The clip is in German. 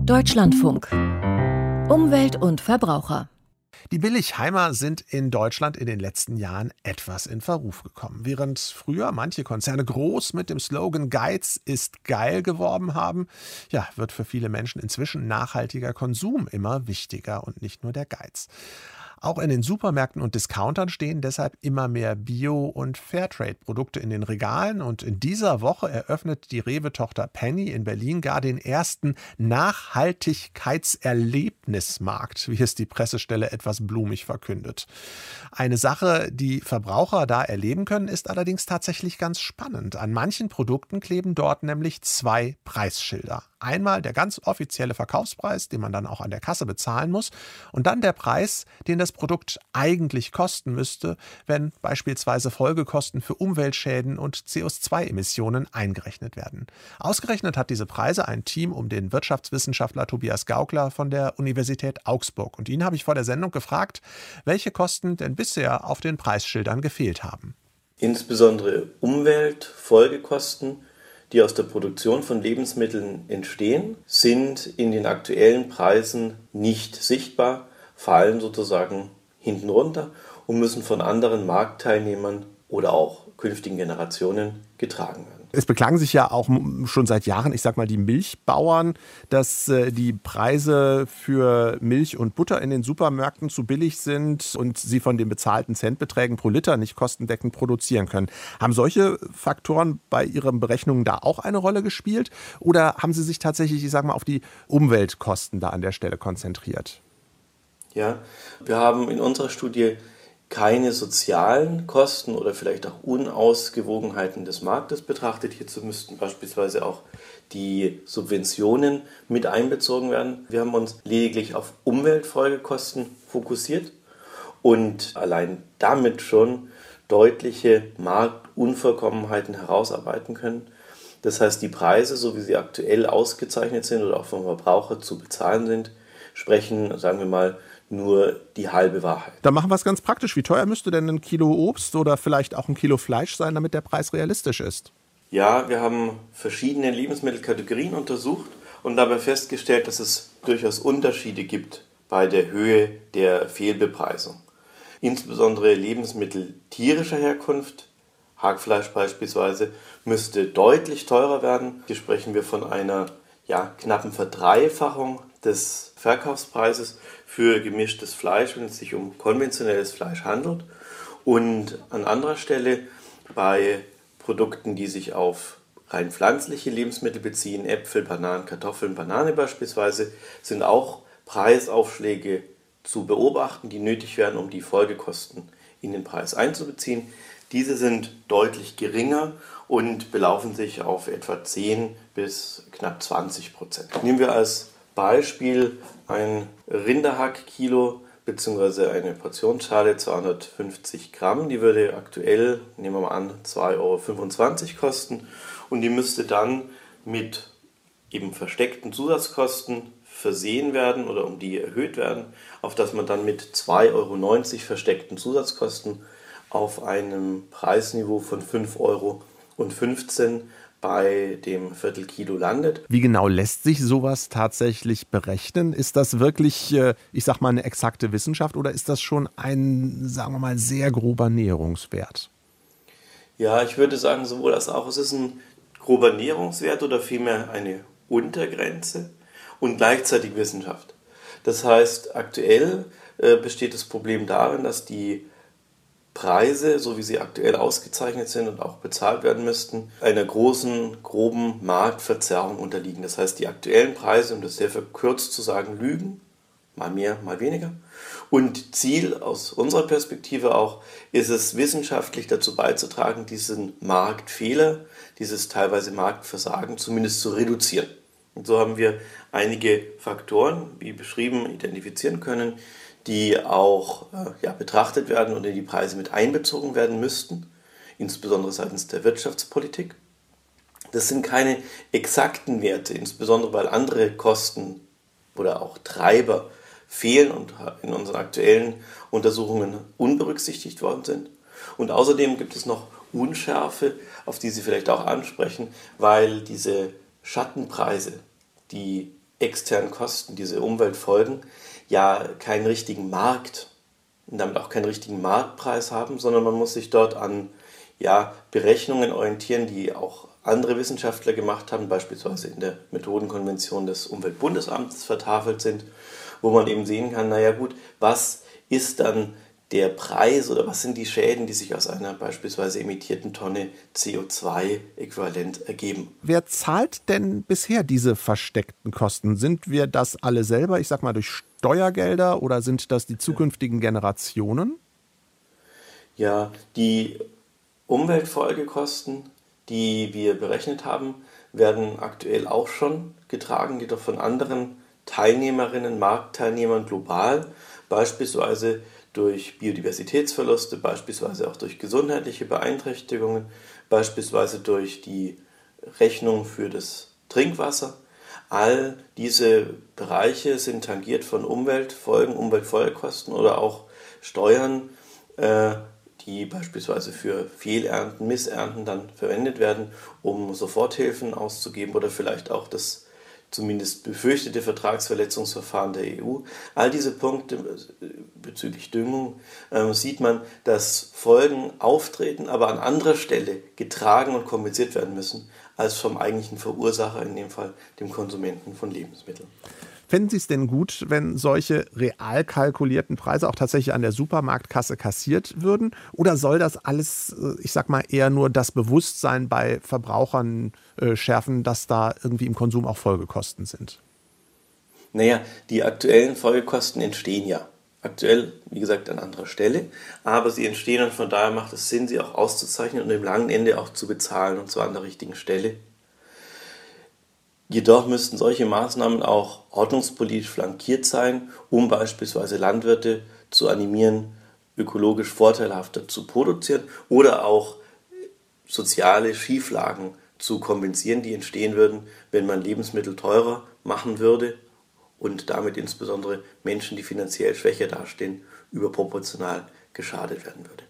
Deutschlandfunk. Umwelt und Verbraucher. Die Billigheimer sind in Deutschland in den letzten Jahren etwas in Verruf gekommen. Während früher manche Konzerne groß mit dem Slogan Geiz ist geil geworben haben, wird für viele Menschen inzwischen nachhaltiger Konsum immer wichtiger und nicht nur der Geiz. Auch in den Supermärkten und Discountern stehen deshalb immer mehr Bio- und Fairtrade-Produkte in den Regalen. Und in dieser Woche eröffnet die Rewe-Tochter Penny in Berlin gar den ersten Nachhaltigkeitserlebnismarkt, wie es die Pressestelle etwas blumig verkündet. Eine Sache, die Verbraucher da erleben können, ist allerdings tatsächlich ganz spannend. An manchen Produkten kleben dort nämlich 2 Preisschilder. Einmal der ganz offizielle Verkaufspreis, den man dann auch an der Kasse bezahlen muss, und dann der Preis, den das Produkt eigentlich kosten müsste, wenn beispielsweise Folgekosten für Umweltschäden und CO2-Emissionen eingerechnet werden. Ausgerechnet hat diese Preise ein Team um den Wirtschaftswissenschaftler Tobias Gaukler von der Universität Augsburg. Und ihn habe ich vor der Sendung gefragt, welche Kosten denn bisher auf den Preisschildern gefehlt haben. Insbesondere Umweltfolgekosten, die aus der Produktion von Lebensmitteln entstehen, sind in den aktuellen Preisen nicht sichtbar, fallen sozusagen hinten runter und müssen von anderen Marktteilnehmern oder auch künftigen Generationen getragen werden. Es beklagen sich ja auch schon seit Jahren, die Milchbauern, dass die Preise für Milch und Butter in den Supermärkten zu billig sind und sie von den bezahlten Centbeträgen pro Liter nicht kostendeckend produzieren können. Haben solche Faktoren bei Ihren Berechnungen da auch eine Rolle gespielt? Oder haben Sie sich tatsächlich, auf die Umweltkosten da an der Stelle konzentriert? Ja, wir haben in unserer Studie keine sozialen Kosten oder vielleicht auch Unausgewogenheiten des Marktes betrachtet. Hierzu müssten beispielsweise auch die Subventionen mit einbezogen werden. Wir haben uns lediglich auf Umweltfolgekosten fokussiert und allein damit schon deutliche Marktunvollkommenheiten herausarbeiten können. Das heißt, die Preise, so wie sie aktuell ausgezeichnet sind oder auch vom Verbraucher zu bezahlen sind, sprechen, sagen wir mal, nur die halbe Wahrheit. Dann machen wir es ganz praktisch. Wie teuer müsste denn ein Kilo Obst oder vielleicht auch ein Kilo Fleisch sein, damit der Preis realistisch ist? Ja, wir haben verschiedene Lebensmittelkategorien untersucht und dabei festgestellt, dass es durchaus Unterschiede gibt bei der Höhe der Fehlbepreisung. Insbesondere Lebensmittel tierischer Herkunft, Hackfleisch beispielsweise, müsste deutlich teurer werden. Hier sprechen wir von einer knappen Verdreifachung des Verkaufspreises für gemischtes Fleisch, wenn es sich um konventionelles Fleisch handelt. Und an anderer Stelle bei Produkten, die sich auf rein pflanzliche Lebensmittel beziehen, Äpfel, Bananen, Kartoffeln, Banane beispielsweise, sind auch Preisaufschläge zu beobachten, die nötig werden, um die Folgekosten in den Preis einzubeziehen. Diese sind deutlich geringer und belaufen sich auf etwa 10 bis knapp 20%. Nehmen wir als Beispiel ein Rinderhackkilo bzw. eine Portionsschale 250 Gramm. Die würde aktuell, nehmen wir mal an, 2,25 € kosten und die müsste dann mit eben versteckten Zusatzkosten versehen werden oder um die erhöht werden, auf dass man dann mit 2,90 € versteckten Zusatzkosten auf einem Preisniveau von 5,15 € bei dem Viertelkilo landet. Wie genau lässt sich sowas tatsächlich berechnen? Ist das wirklich, eine exakte Wissenschaft oder ist das schon ein, sehr grober Näherungswert? Ja, ich würde sagen, sowohl als auch. Es ist ein grober Näherungswert oder vielmehr eine Untergrenze und gleichzeitig Wissenschaft. Das heißt, aktuell besteht das Problem darin, dass die Preise, so wie sie aktuell ausgezeichnet sind und auch bezahlt werden müssten, einer großen, groben Marktverzerrung unterliegen. Das heißt, die aktuellen Preise, um das sehr verkürzt zu sagen, lügen, mal mehr, mal weniger. Und Ziel aus unserer Perspektive auch, ist es wissenschaftlich dazu beizutragen, diesen Marktfehler, dieses teilweise Marktversagen zumindest zu reduzieren. Und so haben wir einige Faktoren, wie beschrieben, identifizieren können, die auch betrachtet werden und in die Preise mit einbezogen werden müssten, insbesondere seitens der Wirtschaftspolitik. Das sind keine exakten Werte, insbesondere weil andere Kosten oder auch Treiber fehlen und in unseren aktuellen Untersuchungen unberücksichtigt worden sind. Und außerdem gibt es noch Unschärfe, auf die Sie vielleicht auch ansprechen, weil diese Schattenpreise, die externen Kosten, diese Umweltfolgen, ja keinen richtigen Markt und damit auch keinen richtigen Marktpreis haben, sondern man muss sich dort an Berechnungen orientieren, die auch andere Wissenschaftler gemacht haben, beispielsweise in der Methodenkonvention des Umweltbundesamtes vertafelt sind, wo man eben sehen kann, was ist dann der Preis oder was sind die Schäden, die sich aus einer beispielsweise emittierten Tonne CO2-Äquivalent ergeben. Wer zahlt denn bisher diese versteckten Kosten? Sind wir das alle selber, ich sag mal durch Steuergelder, oder sind das die zukünftigen Generationen? Ja, die Umweltfolgekosten, die wir berechnet haben, werden aktuell auch schon getragen, jedoch von anderen Teilnehmerinnen, Marktteilnehmern global, beispielsweise durch Biodiversitätsverluste, beispielsweise auch durch gesundheitliche Beeinträchtigungen, beispielsweise durch die Rechnung für das Trinkwasser. All diese Bereiche sind tangiert von Umweltfolgen, Umweltfolgekosten oder auch Steuern, die beispielsweise für Fehlernten, Missernten dann verwendet werden, um Soforthilfen auszugeben oder vielleicht auch das zumindest befürchtete Vertragsverletzungsverfahren der EU. All diese Punkte bezüglich Düngung sieht man, dass Folgen auftreten, aber an anderer Stelle getragen und kompensiert werden müssen, als vom eigentlichen Verursacher, in dem Fall dem Konsumenten von Lebensmitteln. Fänden Sie es denn gut, wenn solche real kalkulierten Preise auch tatsächlich an der Supermarktkasse kassiert würden? Oder soll das alles, ich sag mal, eher nur das Bewusstsein bei Verbrauchern schärfen, dass da irgendwie im Konsum auch Folgekosten sind? Die aktuellen Folgekosten entstehen ja. Aktuell, wie gesagt, an anderer Stelle. Aber sie entstehen und von daher macht es Sinn, sie auch auszuzeichnen und im langen Ende auch zu bezahlen, und zwar an der richtigen Stelle. Jedoch müssten solche Maßnahmen auch ordnungspolitisch flankiert sein, um beispielsweise Landwirte zu animieren, ökologisch vorteilhafter zu produzieren oder auch soziale Schieflagen zu kompensieren, die entstehen würden, wenn man Lebensmittel teurer machen würde und damit insbesondere Menschen, die finanziell schwächer dastehen, überproportional geschadet werden würde.